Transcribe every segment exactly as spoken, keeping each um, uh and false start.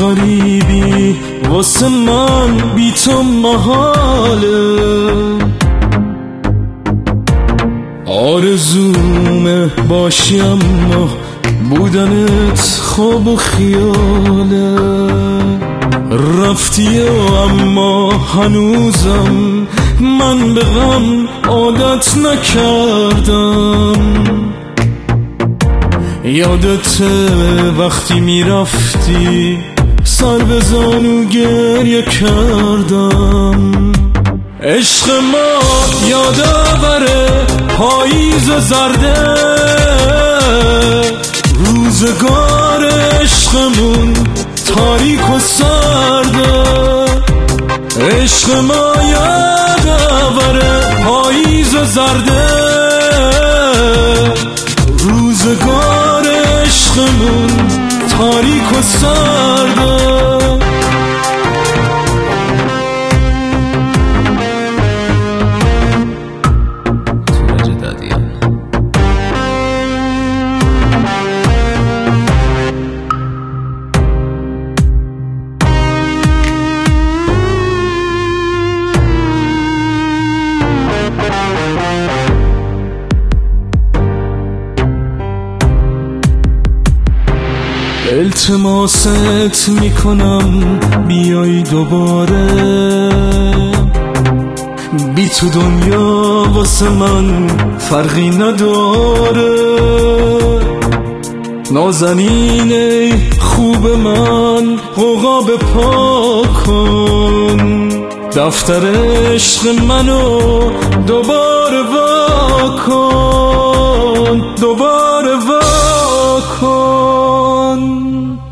غریبی واسه من بی تو محاله، آرزومه باشی اما بودنت خواب و خیاله. رفتی اما هنوزم من به غم عادت نکردم. یادت وقتی میرفتی سر به زانو گریه کردم. عشق ما یادآور پاییز زرده، روزگار عشقمون تاریک و سرده. عشق ما یادآور پاییز زرده، روزگار عشقمون تاریک و سرده. التماست میکنم بیای دوباره، بی تو دنیا واسه من فرقی نداره. نازنین ای خوب من غوغا بپا کن، دفتر عشق منو دوباره وا کن، دوباره وا کن.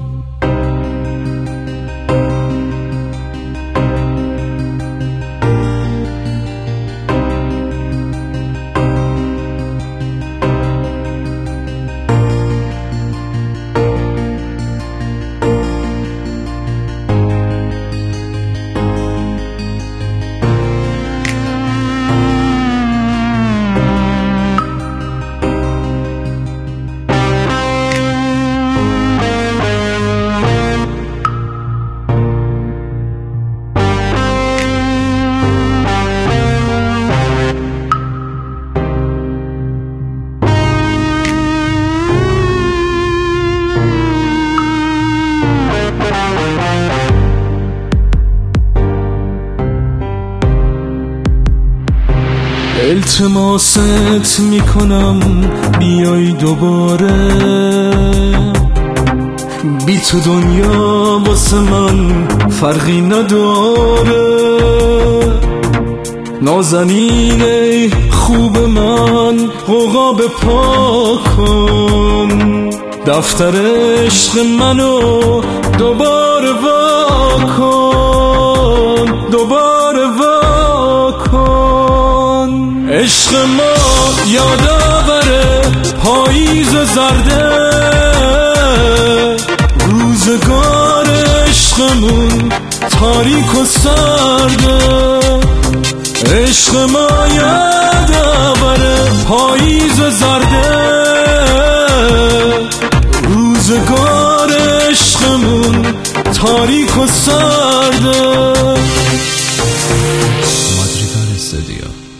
التماست میکنم بیای دوباره، بی تو دنیا واسه من فرقی نداره. نازنین ای خوب من غوغا بپا کن، دفتر عشق منو دوباره وا کن، دوباره وا کن. عشق ما یادآور پاییز زرده، روزگار عشقمون تاریک و سرده. عشق ما یادآور پاییز زرده، روزگار عشقمون تاریک و سرده. مادریگال استودیو.